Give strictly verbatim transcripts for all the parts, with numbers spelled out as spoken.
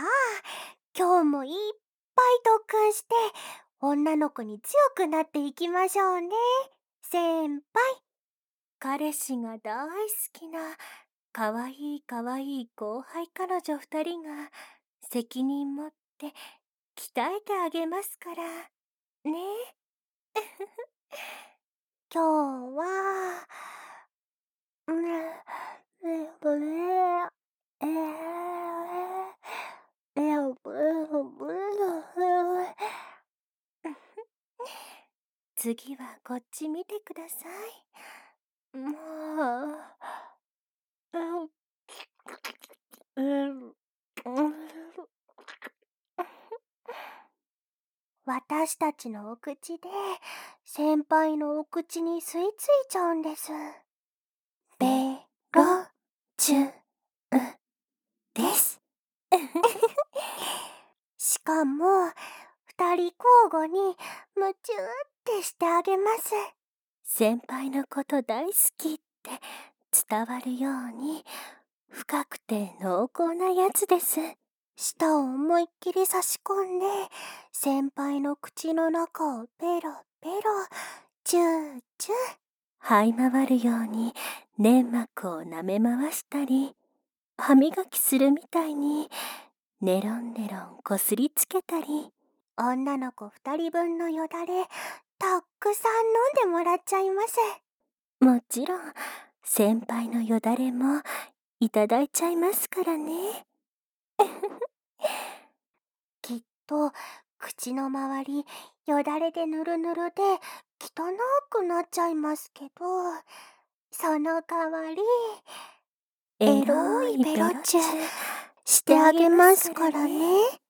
あ、今日もいっぱい特訓して、女の子に強くなっていきましょうね、先輩。彼氏が大好きな、かわいいかわいい後輩彼女二人が、責任持って鍛えてあげますから、ね。今日は、うん、えっとね、えー、えっとね、次はこっち見てください。もう、うん、うん、うん。私たちのお口で、先輩のお口に吸い付いちゃうんです。ベロチューです。しかも、二人交互に夢中ってしてあげます。先輩のこと大好きって伝わるように、深くて濃厚なやつです。舌を思いっきり差し込んで、先輩の口の中をペロペロ、チューチュー、這い回るように粘膜を舐め回したり、歯磨きするみたいにネロンネロンこすりつけたり、女の子二人分のよだれたっくさん飲んでもらっちゃいます。もちろん先輩のよだれもいただいちゃいますからね。きっと口の周りよだれでぬるぬるで汚くなっちゃいますけど、その代わりエロいベロチューしてあげますからね。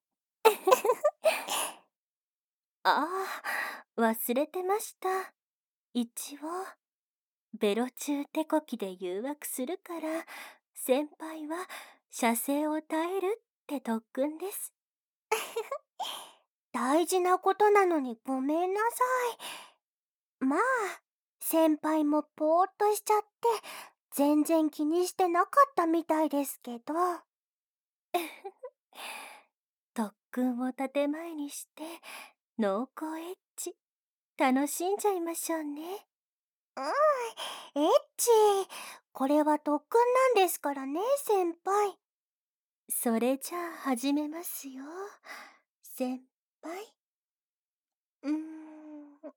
ああ、忘れてました。一応ベロチュー手こきで誘惑するから、先輩は射精を耐えるって特訓です。大事なことなのにごめんなさい。まあ、先輩もぽーっとしちゃって、全然気にしてなかったみたいですけど。特訓を建前にして、濃厚エッチ、楽しんじゃいましょうね。うん、エッチ。これは特訓なんですからね、先輩。それじゃあ始めますよ、先輩。うーん。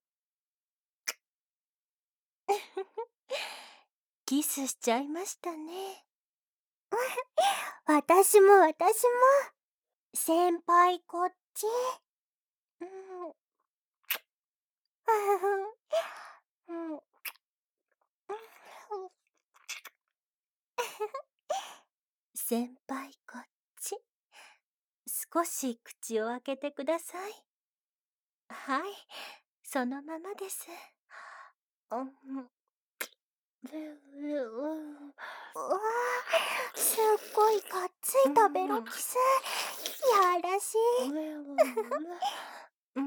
キスしちゃいましたね。私も私も。先輩こっち。うん。うん。先輩こっち。少し口を開けてください。はい、そのままです。うん。うわー、すっごいがっついたベロキス。やらしい。うん。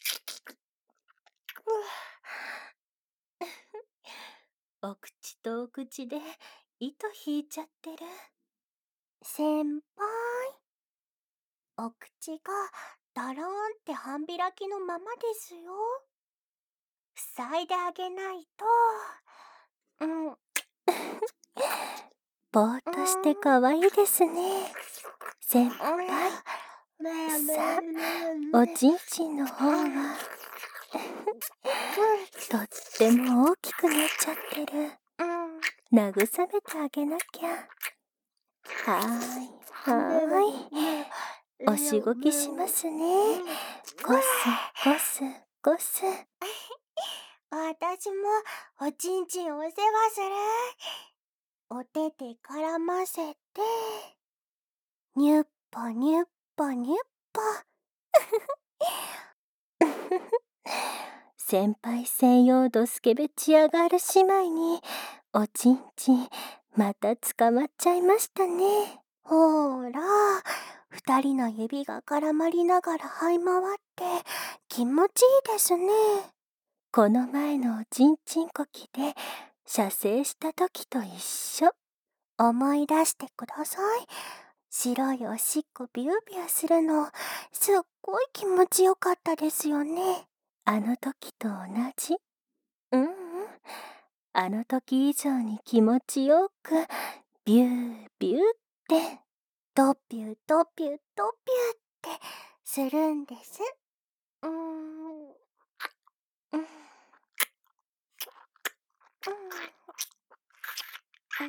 お口とお口で糸引いちゃってる。先輩、お口がだらーんって半開きのままですよ。塞いであげないと。うん。ぼーっとしてかわいいですね、先輩。さあ、おちんちんの方はとっても大きくなっちゃってる。慰めてあげなきゃ。はーい、はーい。おしごきしますね。こす、こす、こす。私もおちんちんお世話する。お手で絡ませて、ニュッポニュッポニュッポ。先輩専用ドスケベチアガール姉妹におちんちんまた捕まっちゃいましたね。ほーら、二人の指が絡まりながら這い回って気持ちいいですね。この前のおちんちんこきで射精した時と一緒。思い出してください。 白いおしっこビュービューするの、すっごい気持ちよかったですよね。あの時と同じ。うんうん。あの時以上に気持ちよく、ビュービューって、ドピュードピュードピューってするんです。うーん。うん。うん。うん。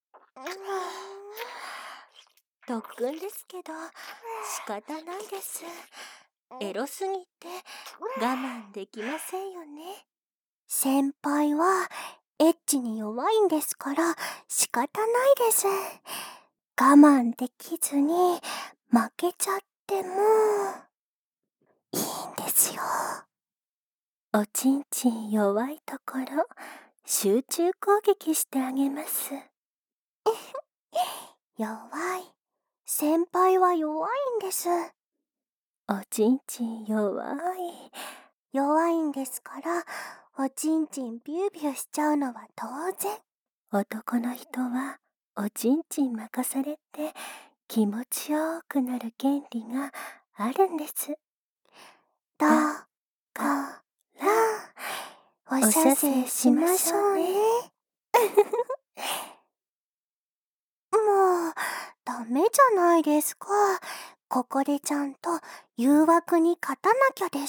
特訓ですけど、仕方ないです。エロすぎて我慢できませんよね。先輩はエッチに弱いんですから仕方ないです。我慢できずに負けちゃってもいいんですよ。おちんちん弱いところ集中攻撃してあげます。弱い。先輩は弱いんです。おちんちん弱い。弱いんですから、おちんちんビュービューしちゃうのは当然。男の人はおちんちん任されて気持ちよくなる権利があるんです。だから、お射精しましょうね。もう、ダメじゃないですか。ここでちゃんと誘惑に勝たなきゃです。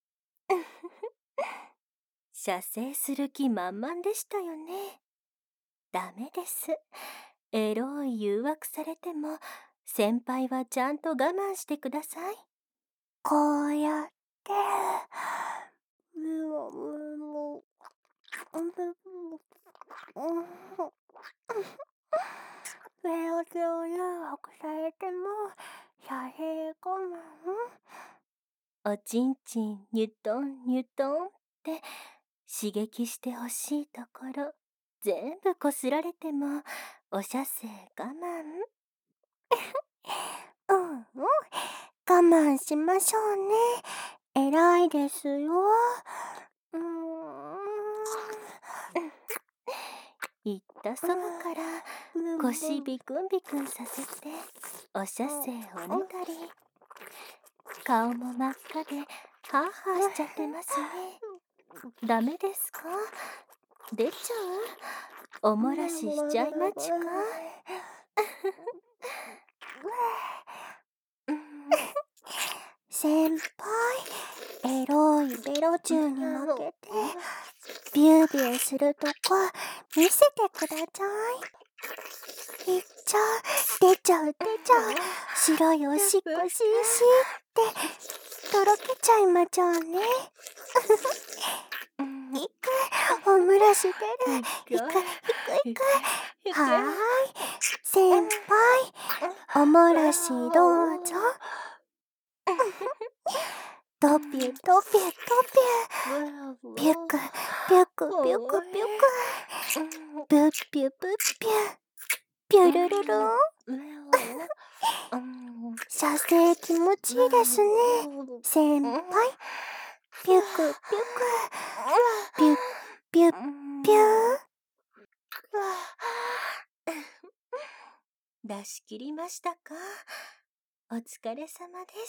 射精する気満々でしたよね。ダメです。エロい誘惑されても、先輩はちゃんと我慢してください。こうやって、メロデを誘惑されても、射精我慢。おちんちんニュトンニュトンって刺激してほしいところ全部こすられてもお射精我慢。うんうん、我慢しましょうね。偉いですよ。うーん。言ったそばから腰ビクンビクンさせてお射精をねたり、顔も真っ赤でハーハーしちゃってますね。ダメですか？出ちゃう？おもらししちゃいまちか？先輩、エロいベロ中に負けてビュービューするとこ見せてください。いっちゃう、出ちゃう出ちゃう、白いおしっこしーしーってとろけちゃいまちょうね。いく、おむらし出る。いく、いく、いく。はーい。先輩、おもらしどうぞ。ドピュドピュドピュ。ピュク、ピュク、ピュク、ピュク。ブッピュブッピュ。ピュルルルン。射精気持ちいいですね。先輩。ピュク、ピュク。ピュッ、ピュッ、ピュー。出し切りましたか？お疲れ様です。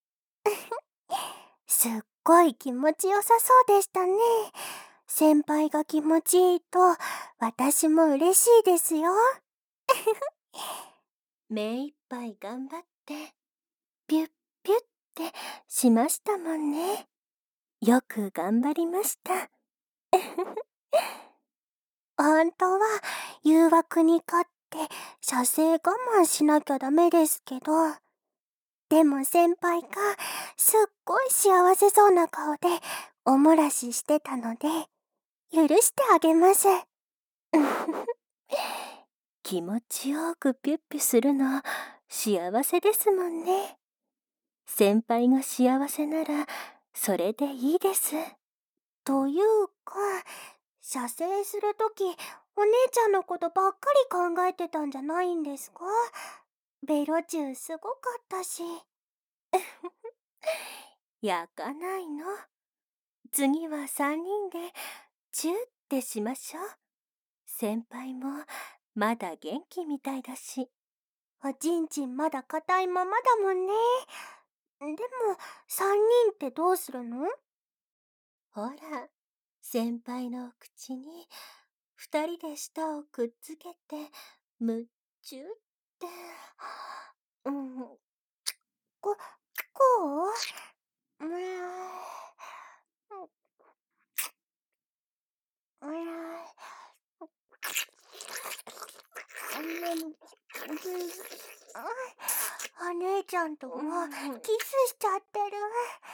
すっごい気持ちよさそうでしたね。先輩が気持ちいいと私も嬉しいですよ。目いっぱい頑張ってピュッピュッってしましたもんね。よく頑張りました。本当は誘惑に勝って射精我慢しなきゃダメですけど、でも先輩がすっごい幸せそうな顔でおもらししてたので許してあげます。気持ちよくピュッピュするの幸せですもんね。先輩が幸せならそれでいいです。というか、射精するときお姉ちゃんのことばっかり考えてたんじゃないんですか？ベロチューすごかったし。焼かないの。次は三人でチューってしましょう。先輩もまだ元気みたいだし。 おちんちんまだ硬いままだもんね。でも、三人ってどうするの？ほら、先輩のお口に二人で舌をくっつけて、むっちゅって。うん、こ、こう？うーん、うーん、お姉ちゃんともキスしちゃってる。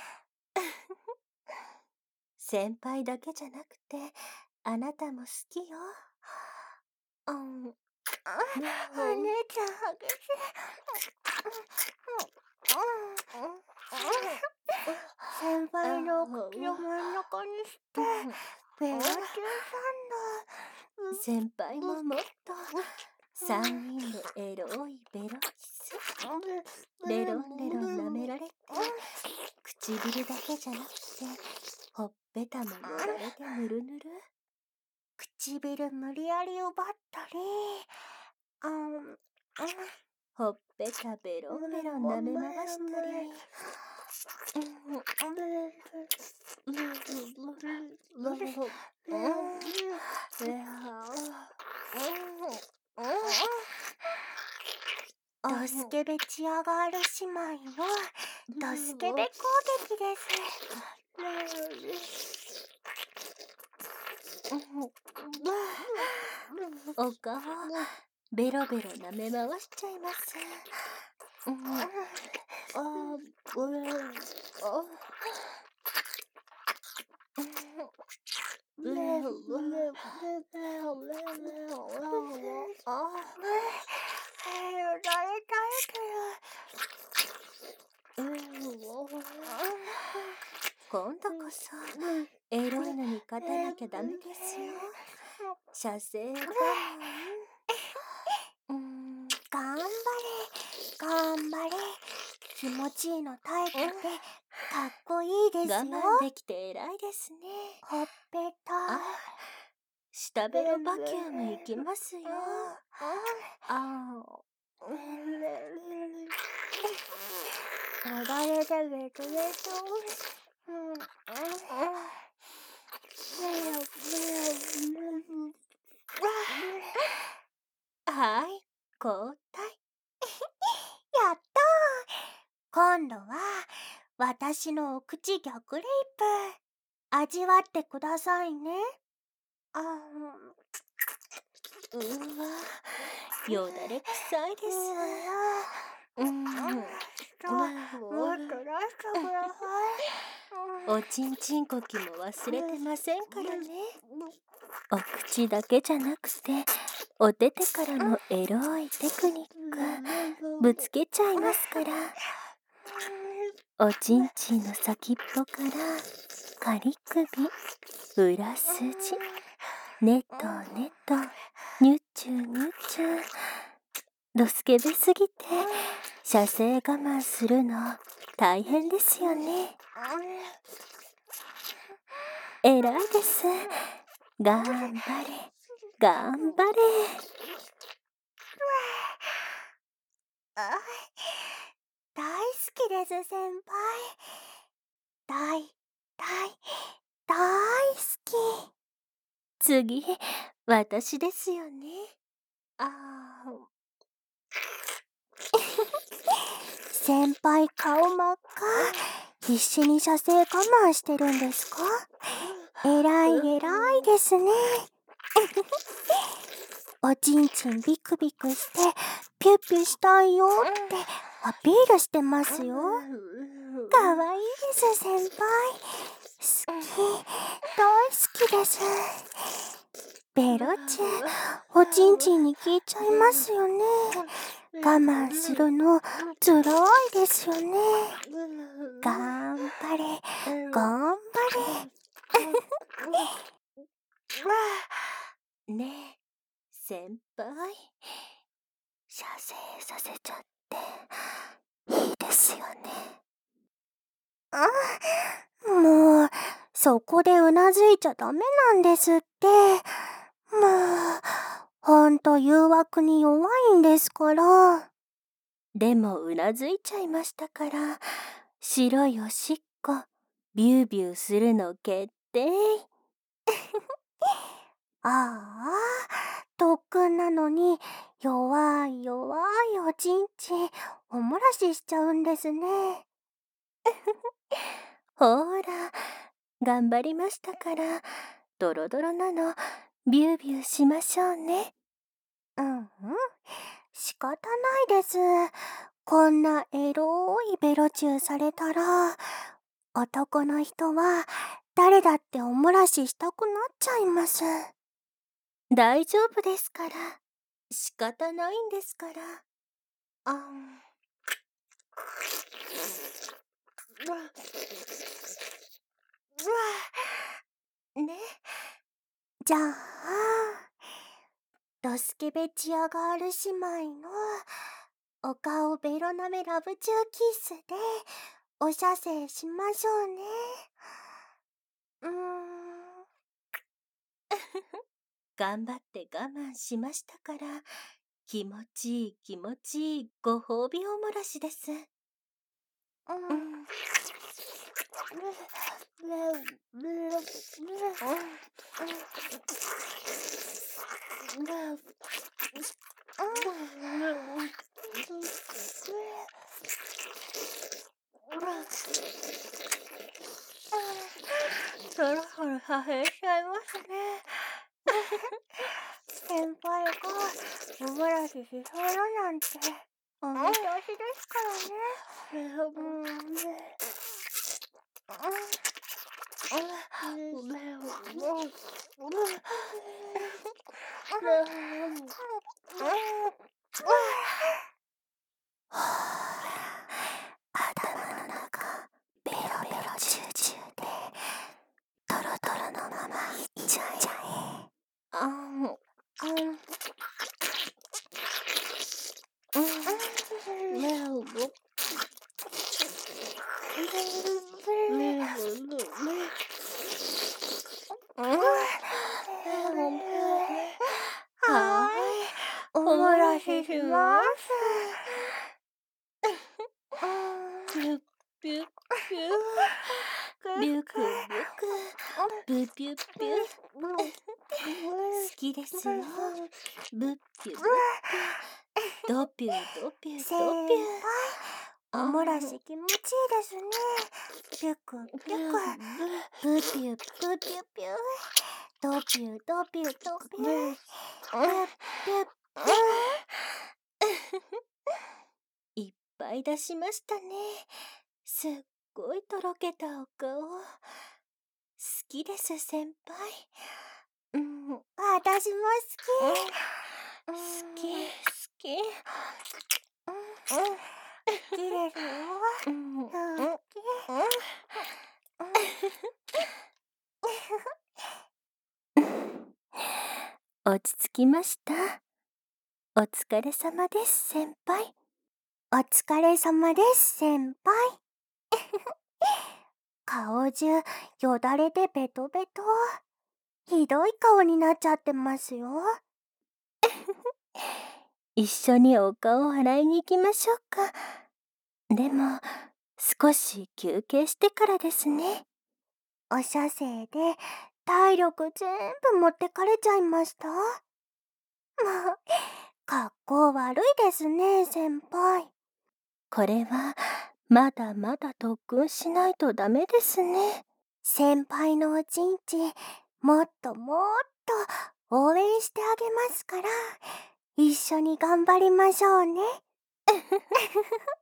先輩だけじゃなくて、あなたも好きよ。うん、お姉ちゃん激しい。先輩のお口を真ん中にして、ベロ中サンド。先輩ももっと、三人でエロいベロキス。レロンレロン舐められて、唇だけじゃなくて、ほっぺたも塗られてぬるぬる。唇無理やり奪ったり、あん、ほっぺたベロンベロン舐め回したり。ドスケベチアガール姉妹のドスケベ攻撃です。お顔、ベロベロ舐め回しちゃいます。あ、これ、あ、レレレレレレレあ、今度こそエロいのに勝たなきゃダメですよ。射精我慢。うーん、頑張れ、頑張れ。気持ちいいのタイプでかっこいいですよ。我慢できて偉いですね。ほっぺた。あ、下ベロバキュームいきますよ。ああ。流れでベトベト。はい、交代。やったー。今度は私のお口逆レイプ。味わってくださいね。あー、うわ、よだれ臭いです。うん。もっと出してください。おちんちんこきも忘れてませんからね。お口だけじゃなくて、おててからのエロいテクニック、ぶつけちゃいますから。おちんちんの先っぽから、仮首、裏筋、ねとねと、にゅっちゅうにゅっちゅう。ドスケベすぎて、射精我慢するの大変ですよね。偉いです。頑張れ、頑張れ。大好きです、先輩。大、大、大好き。次、私ですよね。ああ。先輩顔真っ赤。必死に射精我慢してるんですか？偉い偉いですね。おちんちんビクビクしてピュッピュしたいよってアピールしてますよ。かわいいです先輩。好き、大好きです。ベロチュおちんちんに効いちゃいますよね。我慢するのつらいですよね。頑張れ、頑張れ。ねえ、先輩。射精させちゃっていいですよね。あ、もう、そこでうなずいちゃダメなんですって。もう、ほんと誘惑に弱いんですから。 でもうなずいちゃいましたから、白いおしっこ、ビュービューするの決定。ああ、特訓なのに、弱い弱いおちんちん、おもらししちゃうんですね。ほーら、頑張りましたから、ドロドロなの、ビュービューしましょうね。うんうん、仕方ないです。こんなエロいベロチューされたら、男の人は誰だっておもらししたくなっちゃいます。大丈夫ですから。仕方ないんですから。あん。うわ。うわ。ね。じゃあ、ドスケベチアガール姉妹のお顔ベロ舐めラブチューキッスでお射精しましょうね。うーん。頑張って我慢しましたから、気持ちいい気持ちいいご褒美おもらしです。うん。そろそろ破片しちゃいますね。先輩がおもらししそうだなんてお見通しですからね。うん。頭の中ベロベロチューチューでトロトロのままいっちゃえ。あん、あん、はい、おもらしします。ピュッピュッピュッ、ビュクビュク、ブピュッピュッ。好きですよ。ブッピュブッピュ、ドピュドピュドピュ。おもらし気持ちいいですね。ピュクピュク、ブピュブピュピュ、ドピュドピュドピュ、ピュピュピュ。いっぱい出しましたね。すっごいとろけたお顔。好きです先輩。うん、私も好き。好き好き。好きですよ。好き。落ち着きました。お疲れ様です先輩。お疲れ様です先輩。顔中よだれでベトベト。ひどい顔になっちゃってますよ。一緒にお顔を洗いに行きましょうか。でも少し休憩してからですね。お射精で体力全部持ってかれちゃいました。もう格好悪いですね先輩。これはまだまだ特訓しないとダメですね。先輩のおちんちんもっともっと応援してあげますから、一緒に頑張りましょうね。